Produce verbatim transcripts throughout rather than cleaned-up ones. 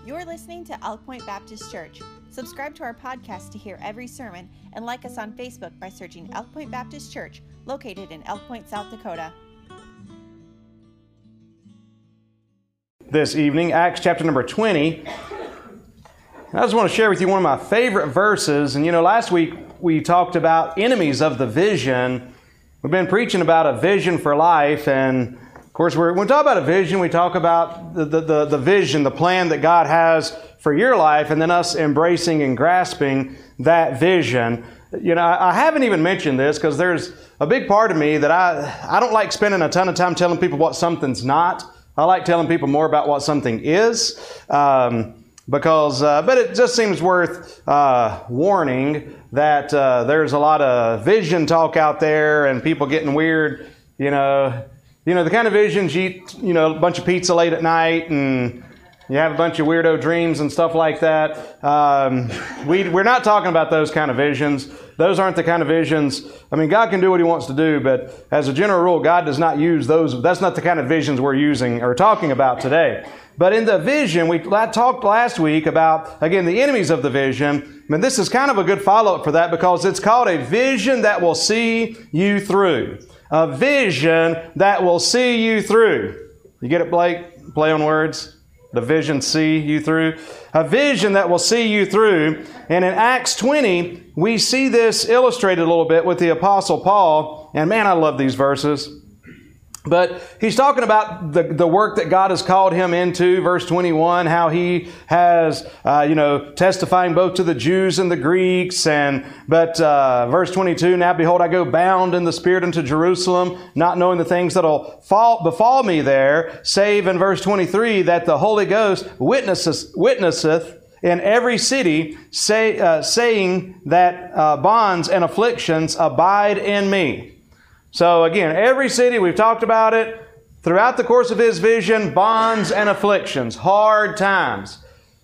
You're listening to Elk Point Baptist Church. Subscribe to our podcast to hear every sermon and like us on Facebook by searching Elk Point Baptist Church, located in Elk Point, South Dakota. This evening, Acts chapter number twenty. I just want to share with you one of my favorite verses. And you know, last week we talked about enemies of the vision. We've been preaching about a vision for life, and of course, we're, when we talk about a vision, we talk about the, the, the, the vision, the plan that God has for your life, and then us embracing and grasping that vision. You know, I haven't even mentioned this because there's a big part of me that I, I don't like spending a ton of time telling people what something's not. I like telling people more about what something is. Um, Because, uh, but it just seems worth uh, warning that uh, there's a lot of vision talk out there and people getting weird, you know, you know, the kind of visions you eat, you know, a bunch of pizza late at night and you have a bunch of weirdo dreams and stuff like that. Um, we, we're not talking about those kind of visions. Those aren't the kind of visions. I mean, God can do what He wants to do, but as a general rule, God does not use those. That's not the kind of visions we're using or talking about today. But in the vision, we talked last week about, again, the enemies of the vision. I mean, this is kind of a good follow-up for that because it's called a vision that will see you through. A vision that will see you through. You get it, Blake? Play on words. The vision see you through. A vision that will see you through. And in Acts twenty, we see this illustrated a little bit with the Apostle Paul. And man, I love these verses. But he's talking about the, the work that God has called him into, verse twenty-one, how he has, uh, you know, testifying both to the Jews and the Greeks. And But uh, verse twenty-two, now behold, I go bound in the Spirit into Jerusalem, not knowing the things that will fall, befall me there, save in verse twenty-three, that the Holy Ghost witnesses, witnesseth in every city, say, uh, saying that uh, bonds and afflictions abide in me. So again, every city, we've talked about it, throughout the course of his vision, bonds and afflictions, hard times.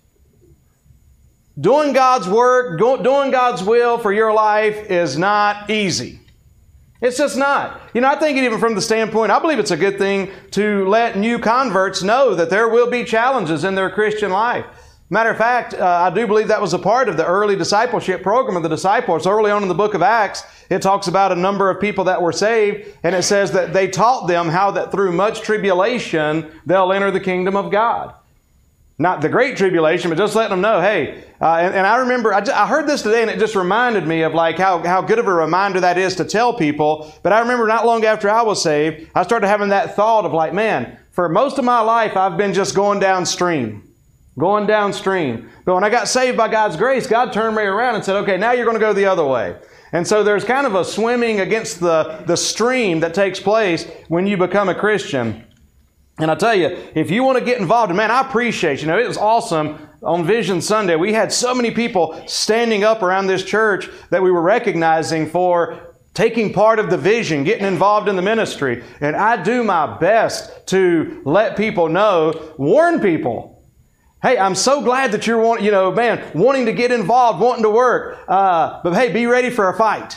Doing God's work, doing God's will for your life is not easy. It's just not. You know, I think even from the standpoint, I believe it's a good thing to let new converts know that there will be challenges in their Christian life. Matter of fact, uh, I do believe that was a part of the early discipleship program of the disciples. Early on in the book of Acts, it talks about a number of people that were saved, and it says that they taught them how that through much tribulation, they'll enter the kingdom of God. Not the great tribulation, but just letting them know, hey, uh, and, and I remember, I, just, I heard this today, and it just reminded me of like how, how good of a reminder that is to tell people. But I remember not long after I was saved, I started having that thought of like, man, for most of my life, I've been just going downstream. Going downstream. But when I got saved by God's grace, God turned me around and said, okay, now you're going to go the other way. And so there's kind of a swimming against the, the stream that takes place when you become a Christian. And I tell you, if you want to get involved, and man, I appreciate, you know, it was awesome. On Vision Sunday, we had so many people standing up around this church that we were recognizing for taking part of the vision, getting involved in the ministry. And I do my best to let people know, warn people. Hey, I'm so glad that you're wanting, you know, man, wanting to get involved, wanting to work. Uh, but hey, be ready for a fight.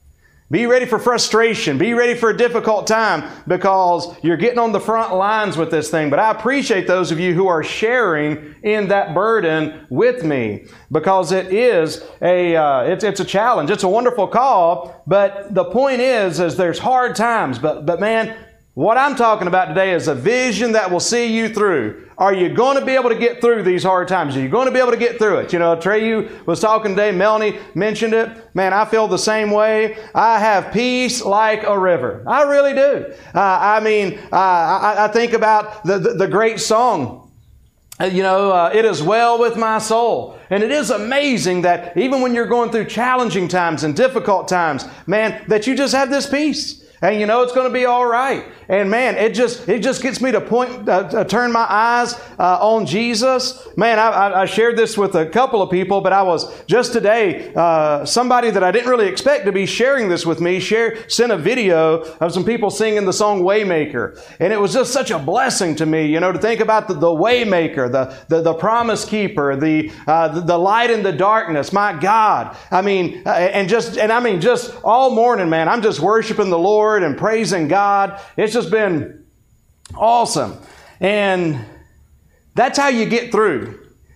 Be ready for frustration. Be ready for a difficult time because you're getting on the front lines with this thing. But I appreciate those of you who are sharing in that burden with me because it is a, uh, it's, it's a challenge. It's a wonderful call. But the point is, is there's hard times. But, but man, what I'm talking about today is a vision that will see you through. Are you going to be able to get through these hard times? Are you going to be able to get through it? You know, Treyu was talking today. Melanie mentioned it. Man, I feel the same way. I have peace like a river. I really do. Uh, I mean, uh, I, I think about the, the, the great song. Uh, you know, uh, it is well with my soul. And it is amazing that even when you're going through challenging times and difficult times, man, that you just have this peace. And you know it's going to be all right. And man, it just it just gets me to point, uh, to turn my eyes uh, on Jesus. Man, I, I, I shared this with a couple of people, but I was just today, uh, somebody that I didn't really expect to be sharing this with me, share, sent a video of some people singing the song Waymaker. And it was just such a blessing to me, you know, to think about the, the Waymaker, the, the, the Promise Keeper, the, uh, the, the light in the darkness. My God. I mean, uh, and just, and I mean, just all morning, man, I'm just worshiping the Lord and praising God. It's just been awesome. And that's how you get through.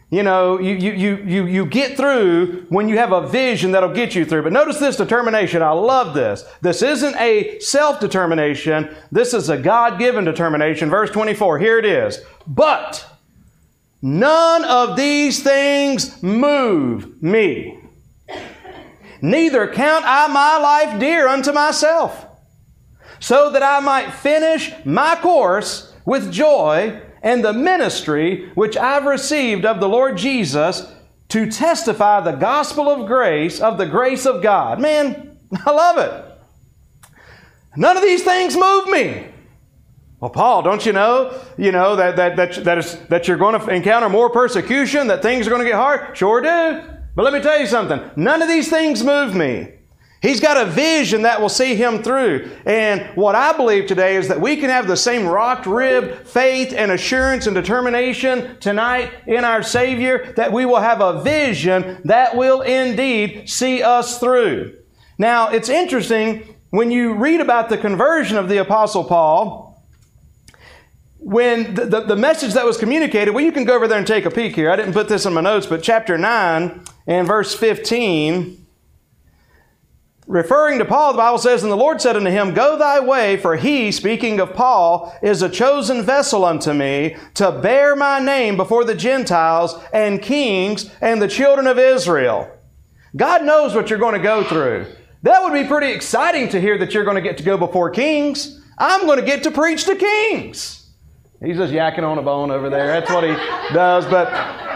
you know, you, you, you, you, you get through when you have a vision that'll get you through. But notice this determination. I love this. This isn't a self-determination. This is a God-given determination. Verse twenty-four, here it is. But none of these things move me. Neither count I my life dear unto myself, so that I might finish my course with joy and the ministry which I've received of the Lord Jesus to testify the gospel of grace, of the grace of God. Man, I love it. None of these things move me. Well, Paul, don't you know, you know that that that that, is, that you're going to encounter more persecution, that things are going to get hard? Sure do. But let me tell you something. None of these things move me. He's got a vision that will see him through. And what I believe today is that we can have the same rock-ribbed faith and assurance and determination tonight in our Savior, that we will have a vision that will indeed see us through. Now, it's interesting when you read about the conversion of the Apostle Paul, when the, the, the message that was communicated, well, you can go over there and take a peek here. I didn't put this in my notes, but chapter nine and verse fifteen, referring to Paul, the Bible says, and the Lord said unto him, Go thy way, for he, speaking of Paul, is a chosen vessel unto me to bear my name before the Gentiles and kings and the children of Israel. God knows what you're going to go through. That would be pretty exciting to hear that you're going to get to go before kings. I'm going to get to preach to kings. He's just yakking on a bone over there. That's what he does. But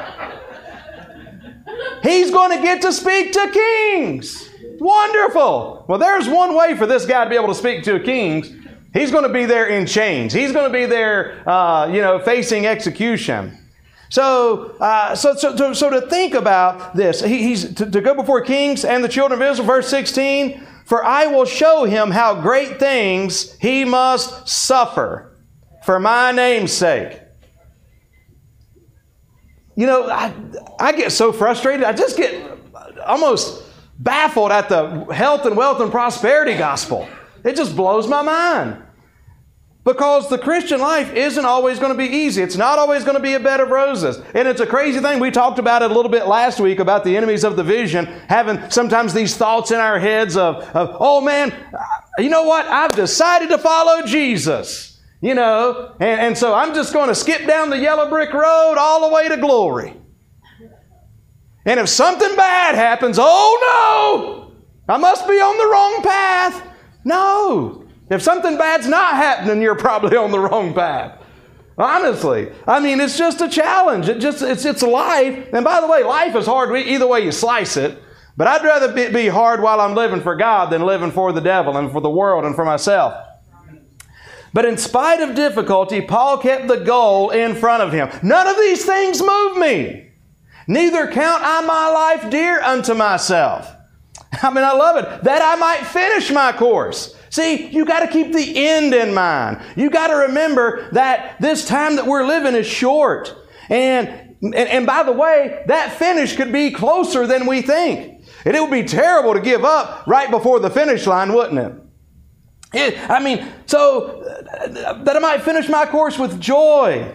he's going to get to speak to kings. Wonderful. Well, there's one way for this guy to be able to speak to kings. He's going to be there in chains. He's going to be there, uh, you know, facing execution. So, uh, so, so, so, so to think about this, he, he's to, to go before kings and the children of Israel, verse sixteen, for I will show him how great things he must suffer for my name's sake. You know, I, I get so frustrated. I just get almost baffled at the health and wealth and prosperity gospel. It just blows my mind. Because the Christian life isn't always going to be easy. It's not always going to be a bed of roses. And it's a crazy thing. We talked about it a little bit last week about the enemies of the vision, having sometimes these thoughts in our heads of, of oh man, you know what? I've decided to follow Jesus. You know, and, and so I'm just going to skip down the yellow brick road all the way to glory. And if something bad happens, oh no, I must be on the wrong path. No. If something bad's not happening, you're probably on the wrong path. Honestly. I mean, it's just a challenge. It just, it's, it's life. And by the way, life is hard either way you slice it. But I'd rather it be hard while I'm living for God than living for the devil and for the world and for myself. But in spite of difficulty, Paul kept the goal in front of him. None of these things move me. Neither count I my life dear unto myself. I mean, I love it. That I might finish my course. See, you got to keep the end in mind. You got to remember that this time that we're living is short. And, and, and by the way, that finish could be closer than we think. And it would be terrible to give up right before the finish line, wouldn't it? It, I mean, so uh, that I might finish my course with joy.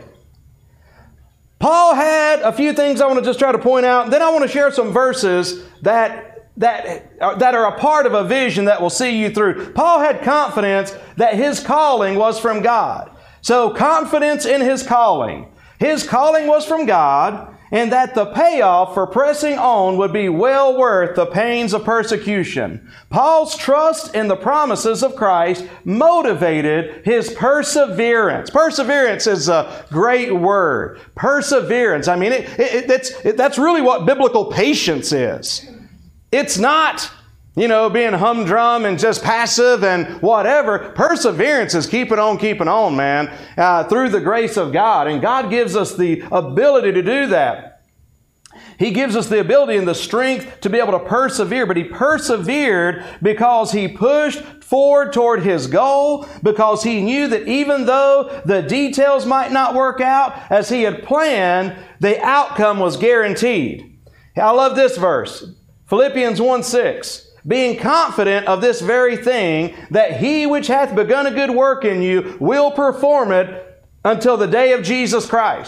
Paul had a few things I want to just try to point out. Then I want to share some verses that That, that are a part of a vision that will see you through. Paul had confidence that his calling was from God. So confidence in his calling. His calling was from God, and that the payoff for pressing on would be well worth the pains of persecution. Paul's trust in the promises of Christ motivated his perseverance. Perseverance is a great word. Perseverance. I mean, it, it, it, that's, it, that's really what biblical patience is. It's not, you know, being humdrum and just passive and whatever. Perseverance is keeping on, keeping on, man, uh, through the grace of God. And God gives us the ability to do that. He gives us the ability and the strength to be able to persevere. But he persevered because he pushed forward toward his goal, because he knew that even though the details might not work out as he had planned, the outcome was guaranteed. I love this verse. Philippians one six, being confident of this very thing, that he which hath begun a good work in you will perform it until the day of Jesus Christ.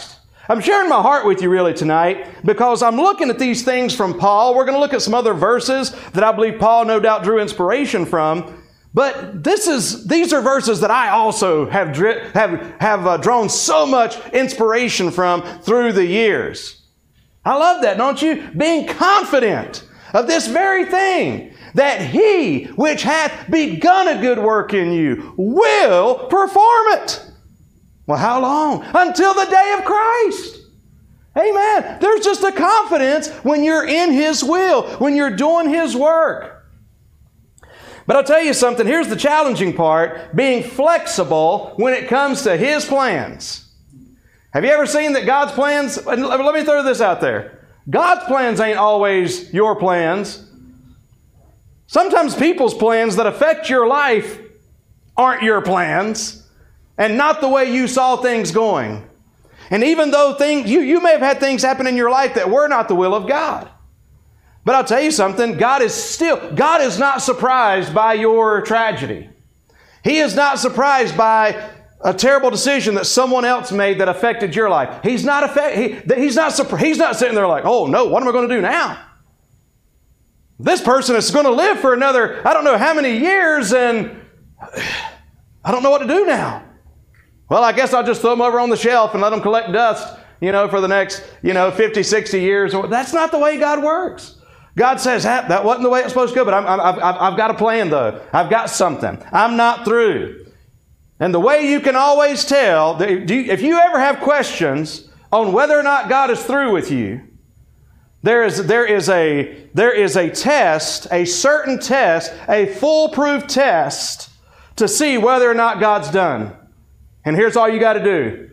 I'm sharing my heart with you really tonight because I'm looking at these things from Paul. We're going to look at some other verses that I believe Paul no doubt drew inspiration from. But this is these are verses that I also have dri- have have uh, drawn so much inspiration from through the years. I love that, don't you? Being confident of this very thing, that He which hath begun a good work in you will perform it. Well, how long? Until the day of Christ. Amen. There's just a confidence when you're in His will, when you're doing His work. But I'll tell you something, here's the challenging part, being flexible when it comes to His plans. Have you ever seen that God's plans, and let me throw this out there, God's plans ain't always your plans. Sometimes people's plans that affect your life aren't your plans and not the way you saw things going. And even though things, you, you may have had things happen in your life that were not the will of God. But I'll tell you something, God is still, God is not surprised by your tragedy. He is not surprised by a terrible decision that someone else made that affected your life. He's not affect, he, he's not surprised, he's not sitting there like, oh no, what am I going to do now? This person is going to live for another, I don't know how many years, and I don't know what to do now. Well, I guess I'll just throw them over on the shelf and let them collect dust, you know, for the next, you know, fifty, sixty years. That's not the way God works. God says, that wasn't the way it's supposed to go, but I'm, I've, I've, I've got a plan, though. I've got something. I'm not through. And the way you can always tell, if you ever have questions on whether or not God is through with you, there is, there is, a, there is a test, a certain test, a foolproof test to see whether or not God's done. And here's all you got to do.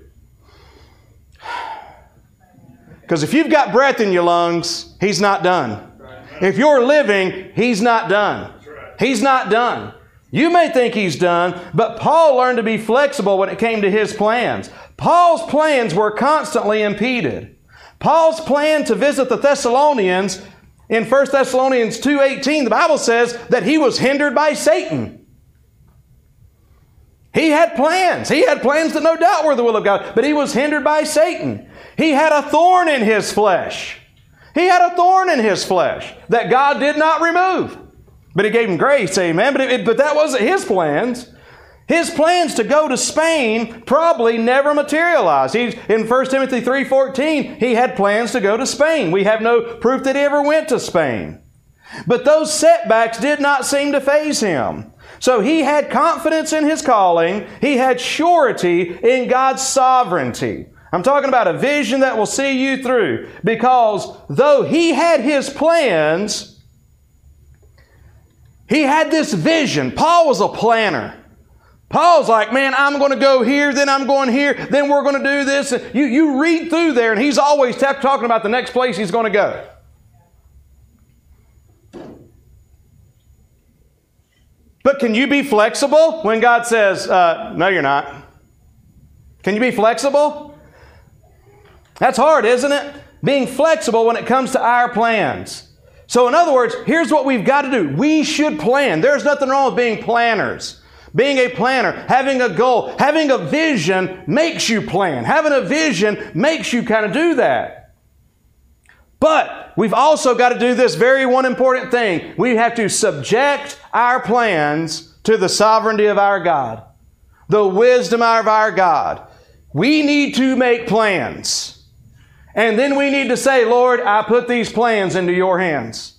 Because if you've got breath in your lungs, He's not done. If you're living, He's not done. He's not done. You may think He's done, but Paul learned to be flexible when it came to his plans. Paul's plans were constantly impeded. Paul's plan to visit the Thessalonians in First Thessalonians two eighteen, the Bible says that he was hindered by Satan. He had plans. He had plans that no doubt were the will of God, but he was hindered by Satan. He had a thorn in his flesh. He had a thorn in his flesh that God did not remove. But He gave him grace, amen. But, it, but that wasn't his plans. His plans to go to Spain probably never materialized. He's, in First Timothy three fourteen, he had plans to go to Spain. We have no proof that he ever went to Spain. But those setbacks did not seem to faze him. So he had confidence in his calling. He had surety in God's sovereignty. I'm talking about a vision that will see you through. Because though he had his plans, he had this vision. Paul was a planner. Paul's like, man, I'm going to go here, then I'm going here, then we're going to do this. You, you read through there, and he's always t- talking about the next place he's going to go. But can you be flexible when God says, uh, no, you're not? Can you be flexible? That's hard, isn't it? Being flexible when it comes to our plans. So in other words, here's what we've got to do. We should plan. There's nothing wrong with being planners. Being a planner, having a goal, having a vision makes you plan. Having a vision makes you kind of do that. But we've also got to do this very one important thing. We have to subject our plans to the sovereignty of our God, the wisdom of our God. We need to make plans. And then we need to say, Lord, I put these plans into your hands.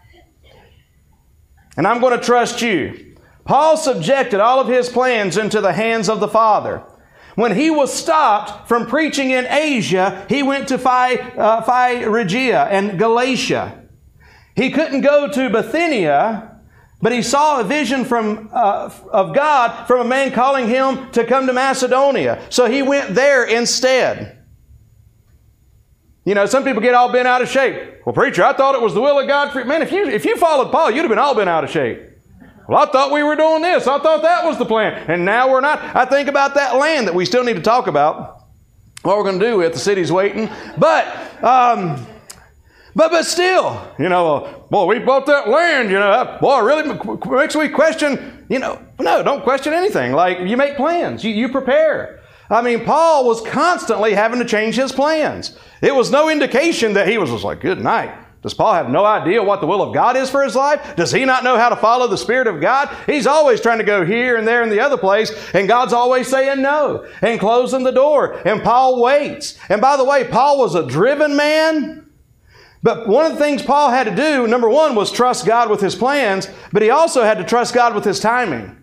And I'm going to trust you. Paul subjected all of his plans into the hands of the Father. When he was stopped from preaching in Asia, he went to Phy, uh, Phrygia and Galatia. He couldn't go to Bithynia, but he saw a vision from uh, of God from a man calling him to come to Macedonia. So he went there instead. You know, some people get all bent out of shape. Well, preacher, I thought it was the will of God for you. Man, if you, if you followed Paul, you'd have been all bent out of shape. Well, I thought we were doing this. I thought that was the plan. And now we're not. I think about that land that we still need to talk about. What we're going to do with the city's waiting. But, um, but, but still, you know, boy, we bought that land, you know, boy, really makes me question, you know, no, don't question anything. Like, you make plans. You, you prepare. I mean, Paul was constantly having to change his plans. It was no indication that he was just like, good night. Does Paul have no idea what the will of God is for his life? Does he not know how to follow the Spirit of God? He's always trying to go here and there and the other place, and God's always saying no and closing the door. And Paul waits. And by the way, Paul was a driven man. But one of the things Paul had to do, number one, was trust God with his plans, but he also had to trust God with his timing.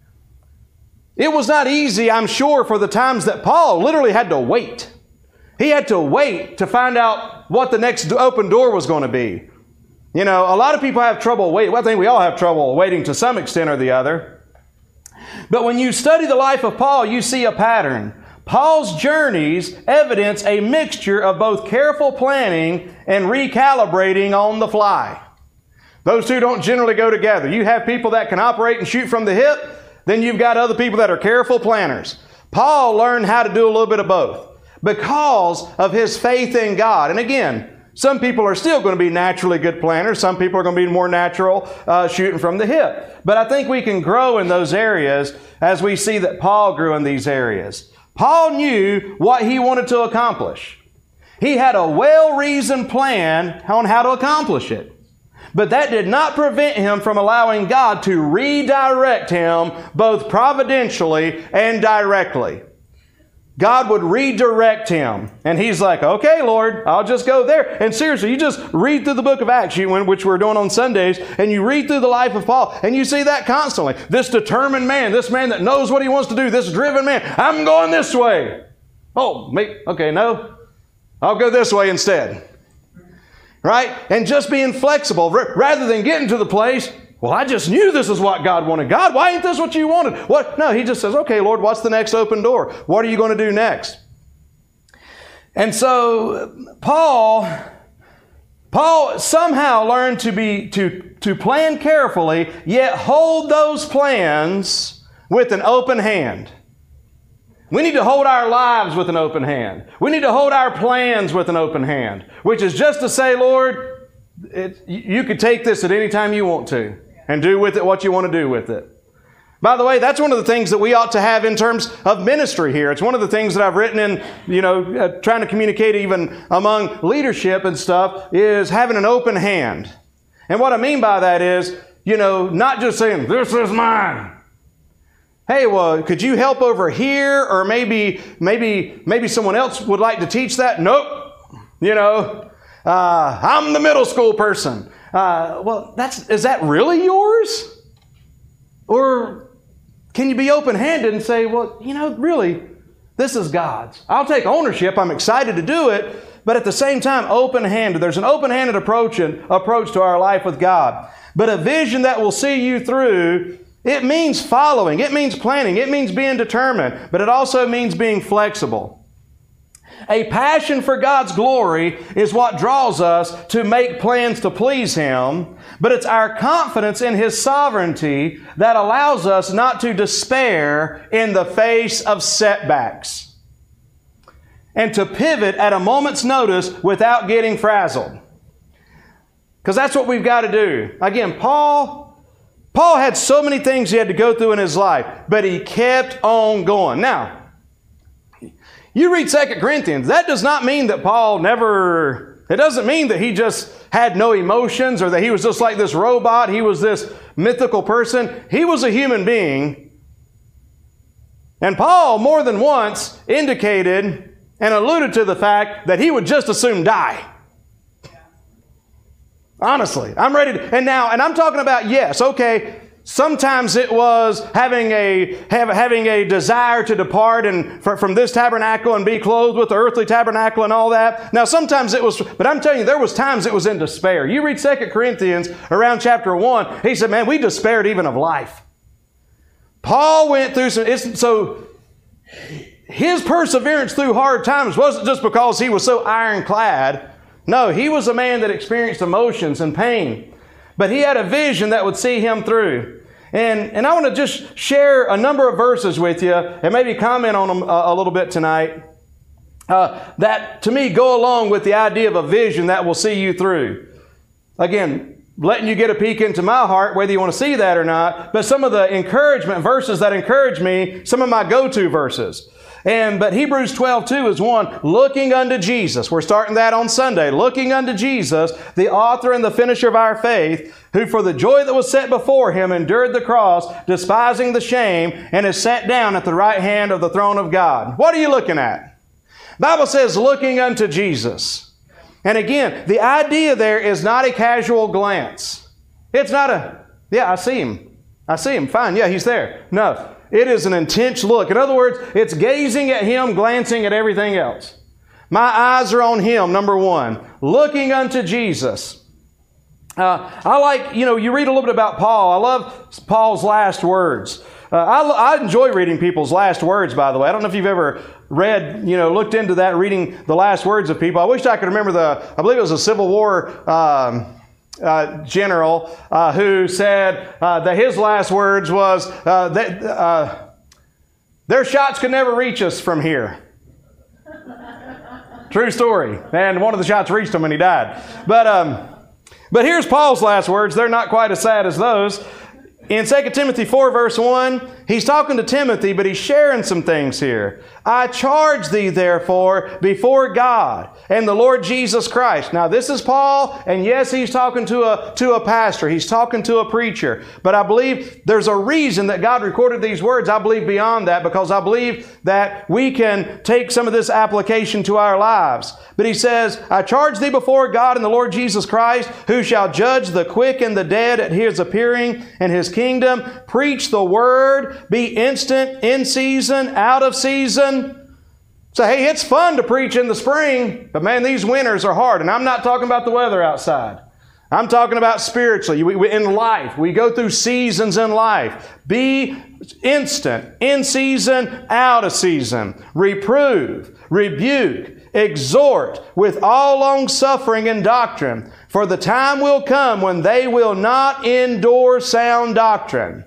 It was not easy, I'm sure, for the times that Paul literally had to wait. He had to wait to find out what the next open door was going to be. You know, a lot of people have trouble waiting. Well, I think we all have trouble waiting to some extent or the other. But when you study the life of Paul, you see a pattern. Paul's journeys evidence a mixture of both careful planning and recalibrating on the fly. Those two don't generally go together. You have people that can operate and shoot from the hip, then you've got other people that are careful planners. Paul learned how to do a little bit of both because of his faith in God. And again, some people are still going to be naturally good planners. Some people are going to be more natural uh, shooting from the hip. But I think we can grow in those areas as we see that Paul grew in these areas. Paul knew what he wanted to accomplish. He had a well-reasoned plan on how to accomplish it. But that did not prevent him from allowing God to redirect him both providentially and directly. God would redirect him. And he's like, okay, Lord, I'll just go there. And seriously, you just read through the book of Acts, which we're doing on Sundays, and you read through the life of Paul, and you see that constantly. This determined man, this man that knows what he wants to do, this driven man, I'm going this way. Oh, me, okay, no, I'll go this way instead. Right? And just being flexible rather than getting to the place, well, I just knew this is what God wanted. God, why ain't this what you wanted? What? No, he just says, okay, Lord, what's the next open door? What are you going to do next? And so Paul, Paul somehow learned to be to, to plan carefully, yet hold those plans with an open hand. We need to hold our lives with an open hand. We need to hold our plans with an open hand, which is just to say, Lord, it, you could take this at any time you want to and do with it what you want to do with it. By the way, that's one of the things that we ought to have in terms of ministry here. It's one of the things that I've written in, you know, uh, trying to communicate even among leadership and stuff is having an open hand. And what I mean by that is, you know, not just saying, this is mine. Hey, well, could you help over here? Or maybe, maybe, maybe someone else would like to teach that. Nope. You know, uh, I'm the middle school person. Uh, well, that's, is that really yours? Or can you be open-handed and say, well, you know, really, this is God's. I'll take ownership. I'm excited to do it. But at the same time, open-handed. There's an open-handed approach, and, approach to our life with God. But a vision that will see you through, it means following. It means planning. It means being determined. But it also means being flexible. A passion for God's glory is what draws us to make plans to please Him, but it's our confidence in His sovereignty that allows us not to despair in the face of setbacks and to pivot at a moment's notice without getting frazzled. Because that's what we've got to do. Again, Paul, Paul had so many things he had to go through in his life, but he kept on going. Now, you read Second Corinthians, that does not mean that Paul never, it doesn't mean that he just had no emotions or that he was just like this robot, he was this mythical person. He was a human being. And Paul, more than once, indicated and alluded to the fact that he would just as soon die. Honestly, I'm ready to, and now, and I'm talking about, yes, okay, sometimes it was having a have, having a desire to depart and for, from this tabernacle and be clothed with the earthly tabernacle and all that. Now, sometimes it was, but I'm telling you, there was times it was in despair. You read Second Corinthians around chapter one, he said, man, we despaired even of life. Paul went through some, it's, so his perseverance through hard times wasn't just because he was so ironclad. No, he was a man that experienced emotions and pain. But he had a vision that would see him through. And, and I want to just share a number of verses with you and maybe comment on them a, a little bit tonight uh, that, to me, go along with the idea of a vision that will see you through. Again, letting you get a peek into my heart, whether you want to see that or not, but some of the encouragement verses that encourage me, some of my go-to verses. And but Hebrews twelve two is one, looking unto Jesus. We're starting that on Sunday. Looking unto Jesus, the author and the finisher of our faith, who for the joy that was set before him endured the cross, despising the shame, and is sat down at the right hand of the throne of God. What are you looking at? The Bible says, looking unto Jesus. And again, the idea there is not a casual glance. It's not a, yeah, I see him. I see him. Fine. Yeah, he's there. No. It is an intense look. In other words, it's gazing at him, glancing at everything else. My eyes are on him, number one. Looking unto Jesus. Uh, I like, you know, you read a little bit about Paul. I love Paul's last words. Uh, I, I enjoy reading people's last words, by the way. I don't know if you've ever read, you know, looked into that, reading the last words of people. I wish I could remember the, I believe it was a Civil War um, uh, general uh, who said uh, that his last words was, uh, that uh, their shots could never reach us from here. True story. And one of the shots reached him and he died. But, um, but here's Paul's last words. They're not quite as sad as those. In Second Timothy four, verse one, he's talking to Timothy, but he's sharing some things here. I charge thee, therefore, before God and the Lord Jesus Christ. Now, this is Paul, and yes, he's talking to a, to a pastor. He's talking to a preacher. But I believe there's a reason that God recorded these words. I believe beyond that, because I believe that we can take some of this application to our lives. But he says, I charge thee before God and the Lord Jesus Christ, who shall judge the quick and the dead at his appearing and his kingdom. Preach the word, be instant, in season, out of season. So, hey, it's fun to preach in the spring, but man, these winters are hard. And I'm not talking about the weather outside. I'm talking about spiritually. We, we, in life, we go through seasons in life. Be instant, in season, out of season. Reprove, rebuke, exhort with all long suffering and doctrine. For the time will come when they will not endure sound doctrine.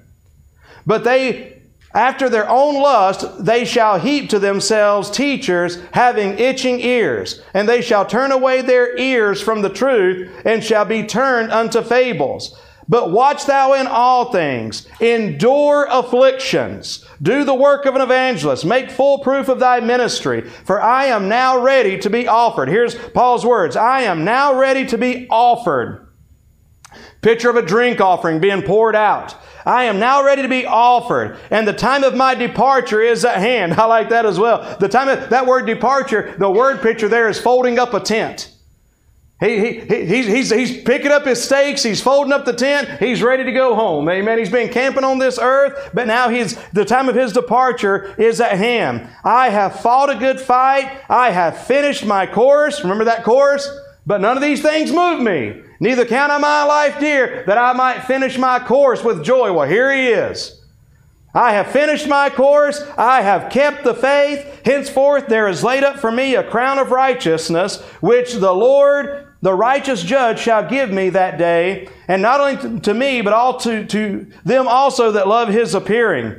But they, after their own lust, they shall heap to themselves teachers having itching ears. And they shall turn away their ears from the truth and shall be turned unto fables. But watch thou in all things, endure afflictions, do the work of an evangelist, make full proof of thy ministry, for I am now ready to be offered. Here's Paul's words. I am now ready to be offered. Picture of a drink offering being poured out. I am now ready to be offered, and the time of my departure is at hand. I like that as well. The time of that word departure, the word picture there is folding up a tent. He, he, he, he's, he's, he's picking up his stakes. He's folding up the tent. He's ready to go home. Amen. He's been camping on this earth, but now he's, the time of his departure is at hand. I have fought a good fight. I have finished my course. Remember that course? But none of these things move me. Neither count I my life dear, that I might finish my course with joy. Well, here he is. I have finished my course. I have kept the faith. Henceforth there is laid up for me a crown of righteousness, which the Lord, the righteous judge, shall give me that day, and not only to me, but all to, to them also that love his appearing.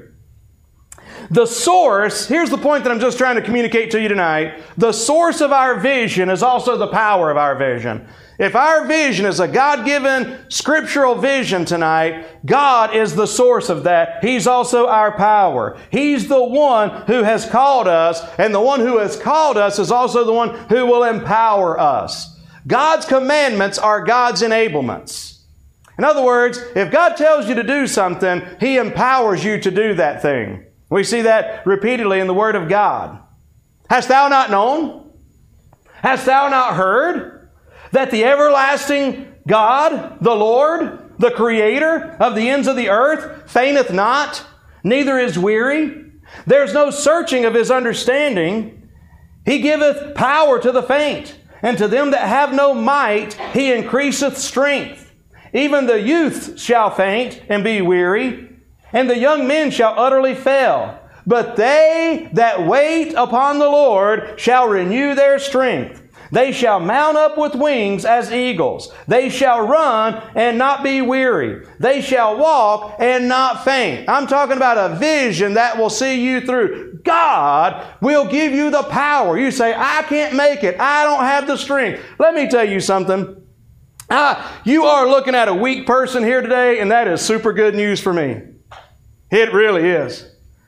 The source, here's the point that I'm just trying to communicate to you tonight. The source of our vision is also the power of our vision. If our vision is a God-given scriptural vision tonight, God is the source of that. He's also our power. He's the one who has called us, and the one who has called us is also the one who will empower us. God's commandments are God's enablements. In other words, if God tells you to do something, He empowers you to do that thing. We see that repeatedly in the Word of God. Hast thou not known? Hast thou not heard? That the everlasting God, the Lord, the Creator of the ends of the earth, fainteth not, neither is weary. There's no searching of His understanding. He giveth power to the faint, and to them that have no might He increaseth strength. Even the youth shall faint and be weary, and the young men shall utterly fail. But they that wait upon the Lord shall renew their strength. They shall mount up with wings as eagles. They shall run and not be weary. They shall walk and not faint. I'm talking about a vision that will see you through. God will give you the power. You say, I can't make it. I don't have the strength. Let me tell you something. Ah, you are looking at a weak person here today, and that is super good news for me. It really is.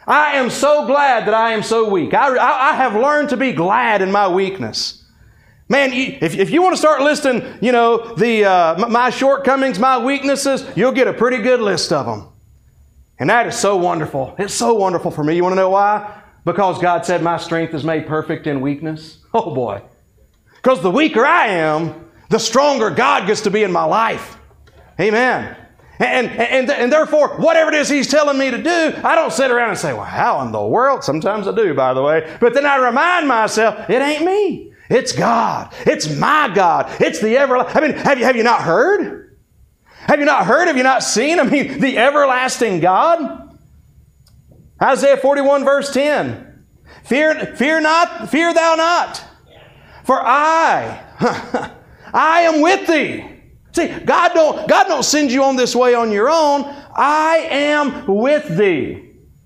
I am so glad that I am so weak. I, I, I have learned to be glad in my weakness. Man, if, if you want to start listing, you know, the uh, my shortcomings, my weaknesses, you'll get a pretty good list of them. And that is so wonderful. It's so wonderful for me. You want to know why? Because God said my strength is made perfect in weakness. Oh boy. Because the weaker I am, the stronger God gets to be in my life. Amen. And, and, and therefore, whatever it is He's telling me to do, I don't sit around and say, well, how in the world? Sometimes I do, by the way. But then I remind myself, it ain't me. It's God. It's my God. It's the everlasting. I mean, have you, have you not heard? Have you not heard? Have you not seen? I mean, the everlasting God. Isaiah forty-one verse ten. Fear, fear not, fear thou not. For I, I am with thee. See, God don't, God don't send you on this way on your own. I am with thee.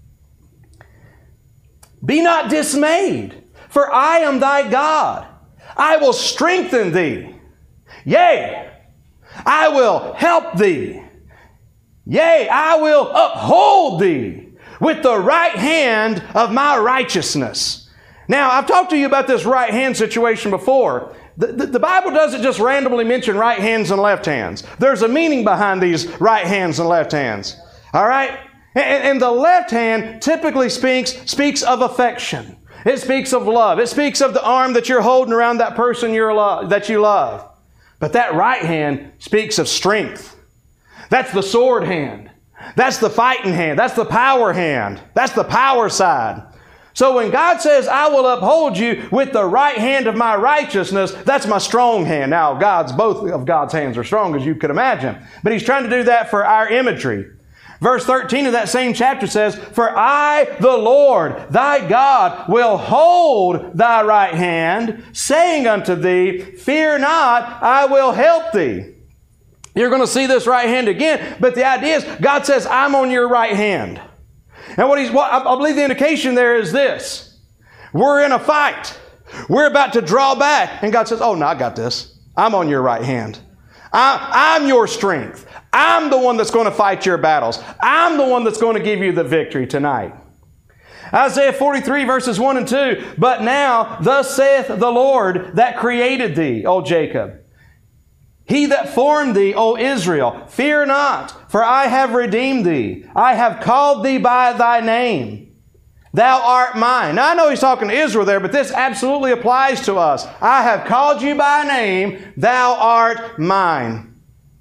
Be not dismayed, for I am thy God. I will strengthen thee. Yea, I will help thee. Yea, I will uphold thee with the right hand of my righteousness. Now, I've talked to you about this right hand situation before. The, the, the Bible doesn't just randomly mention right hands and left hands. There's a meaning behind these right hands and left hands. All right? And, and the left hand typically speaks, speaks of affection. It speaks of love. It speaks of the arm that you're holding around that person you're lo- that you love. But that right hand speaks of strength. That's the sword hand. That's the fighting hand. That's the power hand. That's the power side. So when God says, I will uphold you with the right hand of my righteousness, that's my strong hand. Now, God's, both of God's hands are strong, as you could imagine. But He's trying to do that for our imagery. Verse thirteen of that same chapter says, For I, the Lord, thy God, will hold thy right hand, saying unto thee, Fear not, I will help thee. You're going to see this right hand again, but the idea is God says, I'm on your right hand. And what he's, what I believe the indication there is this. We're in a fight. We're about to draw back. And God says, oh, no, I got this. I'm on your right hand. I, I'm your strength. I'm the one that's going to fight your battles. I'm the one that's going to give you the victory tonight. Isaiah forty-three verses one and two. But now, thus saith the Lord that created thee, O Jacob. He that formed thee, O Israel, fear not, for I have redeemed thee. I have called thee by thy name. Thou art mine. Now, I know he's talking to Israel there, but this absolutely applies to us. I have called you by name. Thou art mine.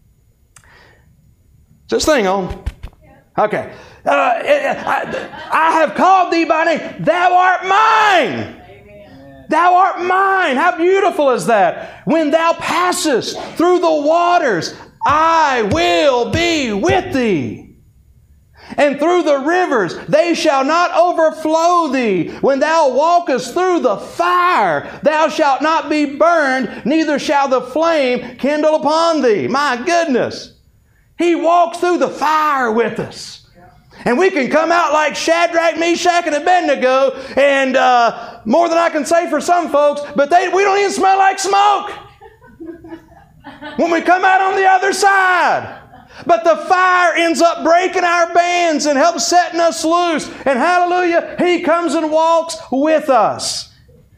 Is this thing on? Okay. Uh, I, I have called thee by name. Thou art mine. Thou art mine. How beautiful is that? When thou passest through the waters, I will be with thee. And through the rivers, they shall not overflow thee. When thou walkest through the fire, thou shalt not be burned, neither shall the flame kindle upon thee. My goodness. He walks through the fire with us. And we can come out like Shadrach, Meshach, and Abednego, and uh, more than I can say for some folks, but they, we don't even smell like smoke when we come out on the other side. But the fire ends up breaking our bands and helps setting us loose. And hallelujah, He comes and walks with us.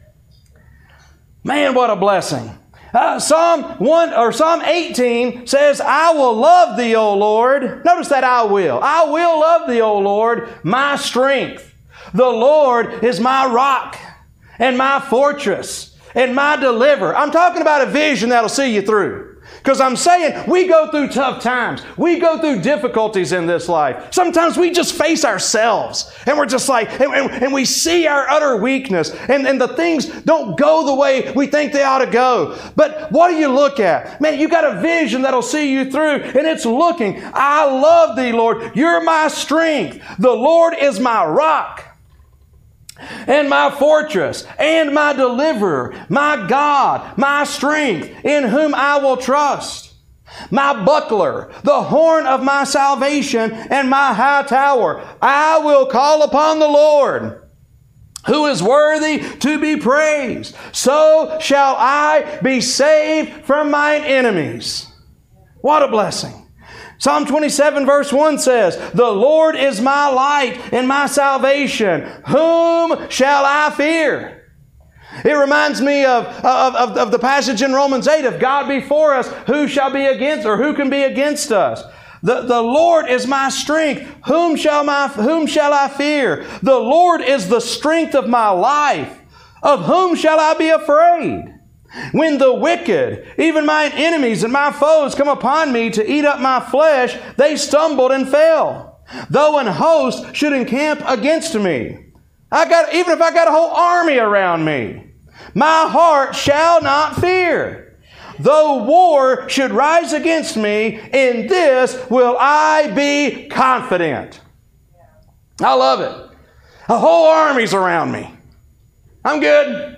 Man, what a blessing. Uh, Psalm one or Psalm eighteen says, I will love thee, O Lord. Notice that I will. I will love thee, O Lord, my strength. The Lord is my rock and my fortress and my deliverer. I'm talking about a vision that'll see you through. Because I'm saying we go through tough times. We go through difficulties in this life. Sometimes we just face ourselves. And we're just like, and, and, and we see our utter weakness. And, and the things don't go the way we think they ought to go. But what do you look at? Man, you got a vision that'll see you through. And it's looking, I love thee, Lord. You're my strength. The Lord is my rock and my fortress, and my deliverer, my God, my strength, in whom I will trust. My buckler, the horn of my salvation, and my high tower. I will call upon the Lord, who is worthy to be praised. So shall I be saved from mine enemies. What a blessing. Psalm twenty-seven verse one says, the Lord is my light and my salvation. Whom shall I fear? It reminds me of, of, of, of the passage in Romans eight, if God be for us, who shall be against, or who can be against us? The, the Lord is my strength. Whom shall my, whom shall I fear? The Lord is the strength of my life. Of whom shall I be afraid? When the wicked, even mine enemies and my foes, come upon me to eat up my flesh, they stumbled and fell. Though an host should encamp against me, I got, even if I got a whole army around me, my heart shall not fear. Though war should rise against me, in this will I be confident. I love it. A whole army's around me. I'm good.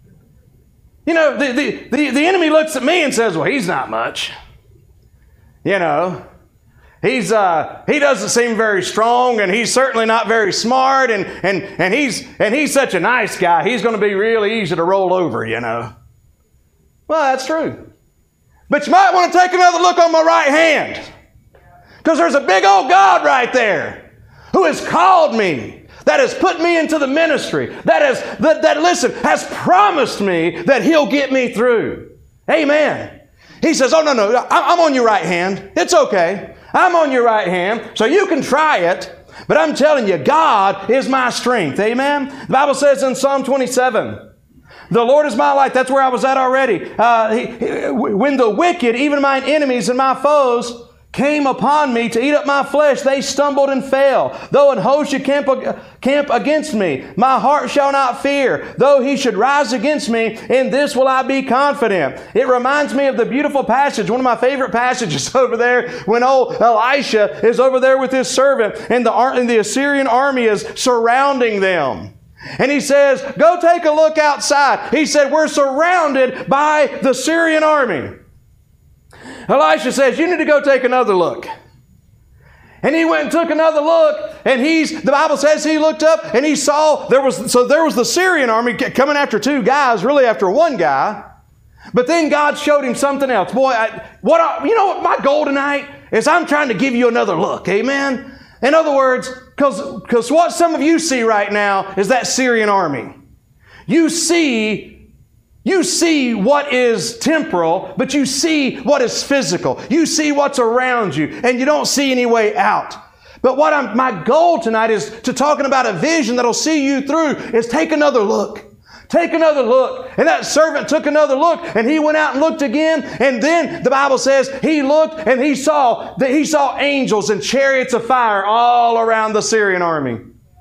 You know, the, the, the, the enemy looks at me and says, well, he's not much. You know, he's, uh, he doesn't seem very strong, and he's certainly not very smart, and, and, and, he's, and he's such a nice guy. He's going to be really easy to roll over, you know. Well, that's true. But you might want to take another look on my right hand, because there's a big old God right there who has called me, that has put me into the ministry, that has, that, that listen, has promised me that He'll get me through. Amen. He says, oh, no, no, I'm on your right hand. It's okay. I'm on your right hand, so you can try it. But I'm telling you, God is my strength. Amen. The Bible says in Psalm twenty-seven, the Lord is my light. That's where I was at already. Uh, he, he, when the wicked, even mine enemies and my foes, came upon me to eat up my flesh, they stumbled and fell. Though an host should camp, camp against me, my heart shall not fear. Though he should rise against me, in this will I be confident. It reminds me of the beautiful passage, one of my favorite passages over there, when old Elisha is over there with his servant, and the, and the Assyrian army is surrounding them. And he says, go take a look outside. He said, we're surrounded by the Syrian army. Elisha says, you need to go take another look. And he went and took another look, and he's, the Bible says he looked up and he saw, there was, so there was the Syrian army coming after two guys, really after one guy. But then God showed him something else. Boy, I, what I, you know what my goal tonight is? I'm trying to give you another look. Amen? In other words, because because what some of you see right now is that Syrian army. You see You see what is temporal, but you see what is physical. You see what's around you, and you don't see any way out. But what I'm, my goal tonight is to talking about a vision that'll see you through is take another look. Take another look. And that servant took another look, and he went out and looked again. And then the Bible says he looked and he saw that he saw angels and chariots of fire all around the Syrian army.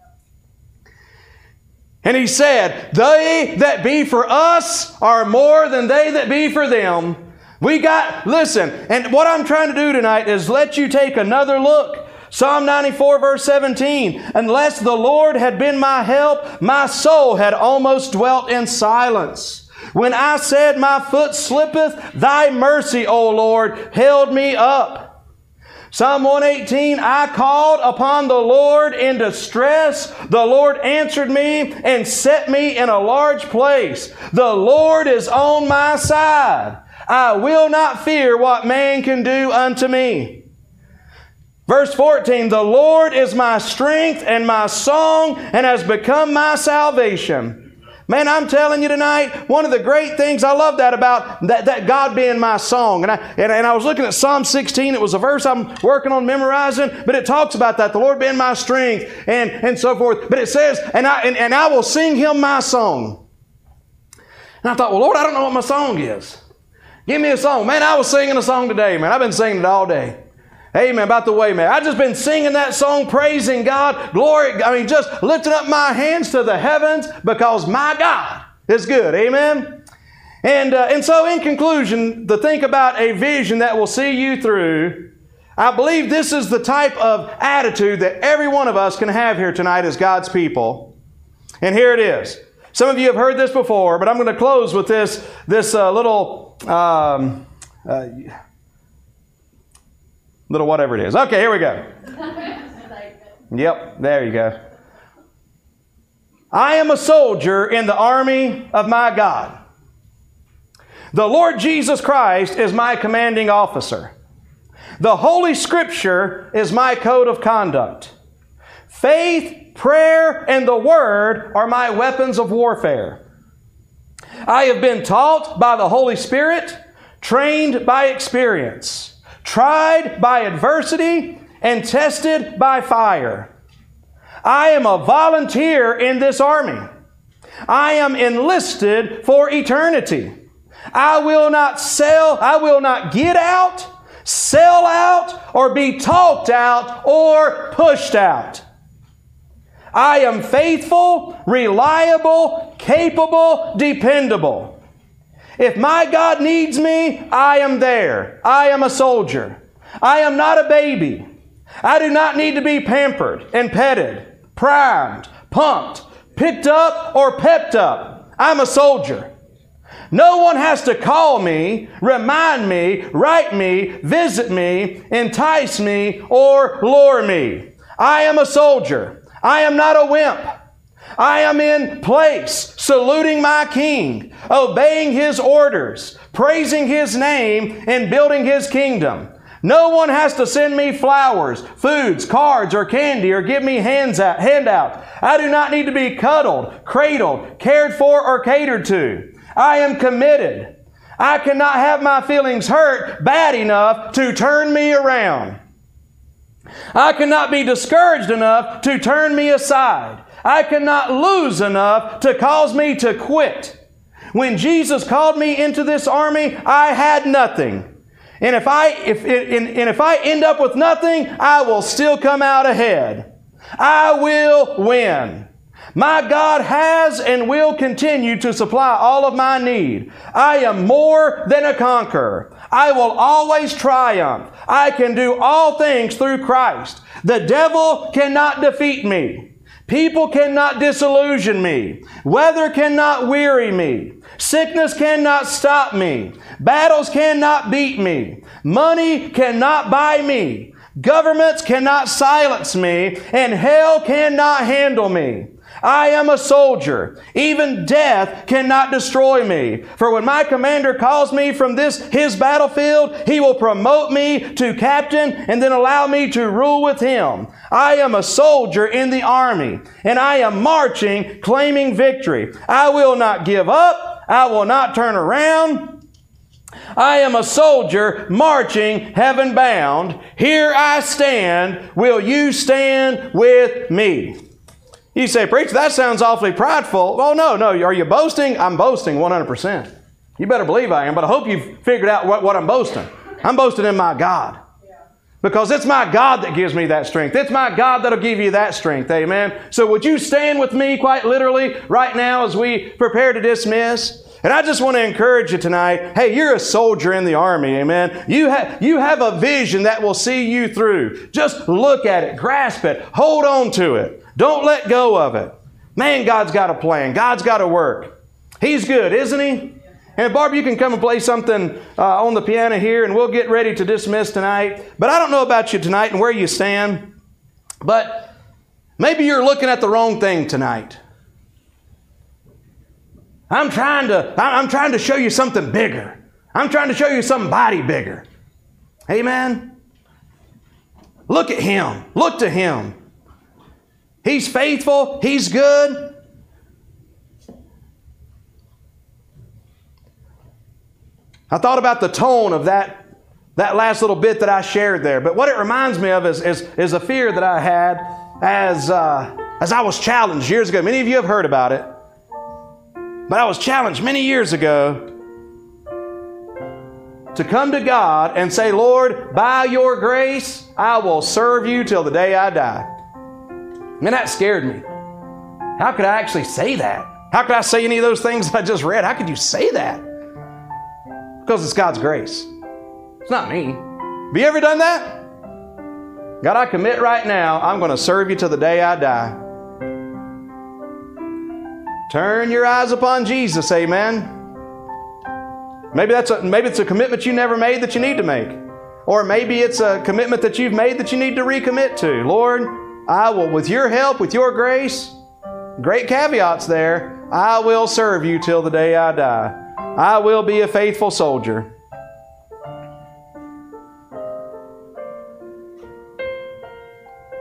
And he said, they that be for us are more than they that be for them. We got, listen, and what I'm trying to do tonight is let you take another look. Psalm ninety-four verse seventeen, unless the Lord had been my help, my soul had almost dwelt in silence. When I said my foot slippeth, thy mercy, O Lord, held me up. Psalm one eighteen, I called upon the Lord in distress. The Lord answered me and set me in a large place. The Lord is on my side. I will not fear what man can do unto me. Verse fourteen, the Lord is my strength and my song and has become my salvation. Man, I'm telling you tonight, one of the great things, I love that about that, that God being my song. And I, and, and I was looking at Psalm sixteen. It was a verse I'm working on memorizing, but it talks about that, the Lord being my strength and, and so forth. But it says, and I, and, and I will sing Him my song. And I thought, well, Lord, I don't know what my song is. Give me a song. Man, I was singing a song today, man. I've been singing it all day. Amen. About the way, man. I've just been singing that song, praising God. Glory. I mean, just lifting up my hands to the heavens because my God is good. Amen. And, uh, and so in conclusion, to think about a vision that will see you through, I believe this is the type of attitude that every one of us can have here tonight as God's people. And here it is. Some of you have heard this before, but I'm going to close with this, this uh, little... Um, uh, Little whatever it is. Okay, here we go. Yep, there you go. I am a soldier in the army of my God. The Lord Jesus Christ is my commanding officer. The Holy Scripture is my code of conduct. Faith, prayer, and the Word are my weapons of warfare. I have been taught by the Holy Spirit, trained by experience, tried by adversity, and tested by fire. I am a volunteer in this army. I am enlisted for eternity. I will not sell, I will not get out, sell out, or be talked out or pushed out. I am faithful, reliable, capable, dependable. If my God needs me, I am there. I am a soldier. I am not a baby. I do not need to be pampered and petted, primed, pumped, picked up, or pepped up. I'm a soldier. No one has to call me, remind me, write me, visit me, entice me, or lure me. I am a soldier. I am not a wimp. I am in place, saluting my King, obeying His orders, praising His name, and building His kingdom. No one has to send me flowers, foods, cards, or candy, or give me hands out, handout. I do not need to be cuddled, cradled, cared for, or catered to. I am committed. I cannot have my feelings hurt bad enough to turn me around. I cannot be discouraged enough to turn me aside. I cannot lose enough to cause me to quit. When Jesus called me into this army, I had nothing. And if I, if, and, and if I end up with nothing, I will still come out ahead. I will win. My God has and will continue to supply all of my need. I am more than a conqueror. I will always triumph. I can do all things through Christ. The devil cannot defeat me. People cannot disillusion me. Weather cannot weary me. Sickness cannot stop me. Battles cannot beat me. Money cannot buy me. Governments cannot silence me. And hell cannot handle me. I am a soldier. Even death cannot destroy me. For when my commander calls me from this, his battlefield, he will promote me to captain and then allow me to rule with him. I am a soldier in the army, and I am marching, claiming victory. I will not give up. I will not turn around. I am a soldier marching heaven bound. Here I stand. Will you stand with me? You say, preacher, that sounds awfully prideful. Oh, no, no. Are you boasting? I'm boasting one hundred percent. You better believe I am, but I hope you've figured out what, what I'm boasting. I'm boasting in my God. Because it's my God that gives me that strength. It's my God that'll give you that strength. Amen. So would you stand with me quite literally right now as we prepare to dismiss? And I just want to encourage you tonight, hey, you're a soldier in the army, amen. You, ha- you have a vision that will see you through. Just look at it, grasp it, hold on to it. Don't let go of it. Man, God's got a plan. God's got to work. He's good, isn't He? And Barb, you can come and play something uh, on the piano here, and we'll get ready to dismiss tonight. But I don't know about you tonight and where you stand, but maybe you're looking at the wrong thing tonight. I'm trying to, I'm trying to show you something bigger. I'm trying to show you somebody bigger. Amen? Look at Him. Look to Him. He's faithful. He's good. I thought about the tone of that, that last little bit that I shared there. But what it reminds me of is, is, is a fear that I had as, uh, as I was challenged years ago. Many of you have heard about it. But I was challenged many years ago to come to God and say, Lord, by your grace, I will serve you till the day I die. Man, that scared me. How could I actually say that? How could I say any of those things that I just read? How could you say that? Because it's God's grace. It's not me. Have you ever done that? God, I commit right now, I'm going to serve you till the day I die. Turn your eyes upon Jesus, amen. Maybe that's a, maybe it's a commitment you never made that you need to make. Or maybe it's a commitment that you've made that you need to recommit to. Lord, I will, with your help, with your grace, great caveats there, I will serve you till the day I die. I will be a faithful soldier.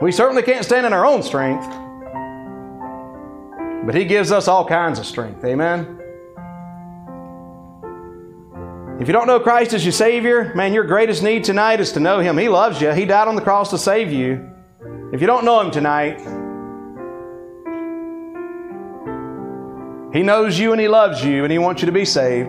We certainly can't stand in our own strength, but He gives us all kinds of strength. Amen? If you don't know Christ as your Savior, man, your greatest need tonight is to know Him. He loves you. He died on the cross to save you. If you don't know Him tonight, He knows you and He loves you and He wants you to be saved.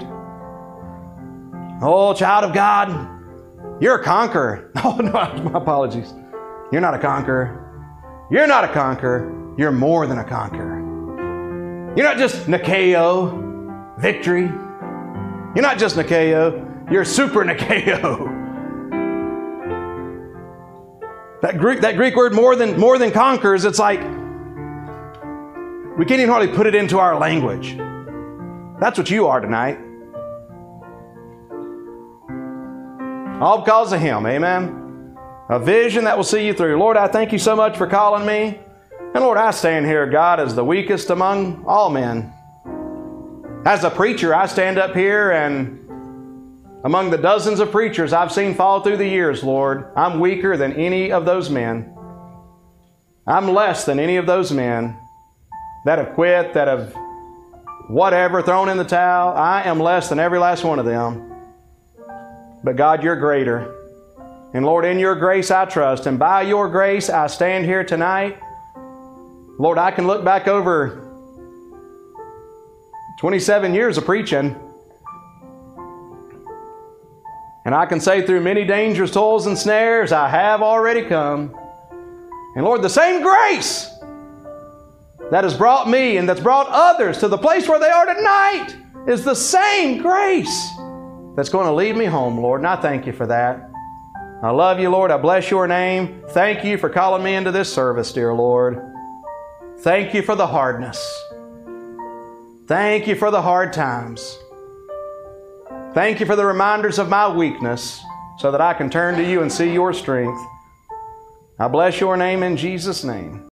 Oh, child of God, you're a conqueror. Oh, no, my apologies. You're not a conqueror. You're not a conqueror. You're more than a conqueror. You're not just Nikeo, victory. You're not just Nikeo. You're super Nikeo. That Greek, that Greek word, more than, more than conquers, it's like we can't even hardly put it into our language. That's what you are tonight. All because of Him, amen? A vision that will see you through. Lord, I thank You so much for calling me. And Lord, I stand here, God, as the weakest among all men. As a preacher, I stand up here and among the dozens of preachers I've seen fall through the years, Lord, I'm weaker than any of those men. I'm less than any of those men that have quit, that have whatever, thrown in the towel. I am less than every last one of them. But God, You're greater. And Lord, in Your grace I trust. And by Your grace I stand here tonight. Lord, I can look back over twenty-seven years of preaching, and I can say through many dangers, toils, and snares, I have already come. And Lord, the same grace that has brought me and that's brought others to the place where they are tonight is the same grace that's going to lead me home, Lord. And I thank You for that. I love You, Lord. I bless Your name. Thank You for calling me into this service, dear Lord. Thank You for the hardness. Thank You for the hard times. Thank You for the reminders of my weakness so that I can turn to You and see Your strength. I bless Your name in Jesus' name.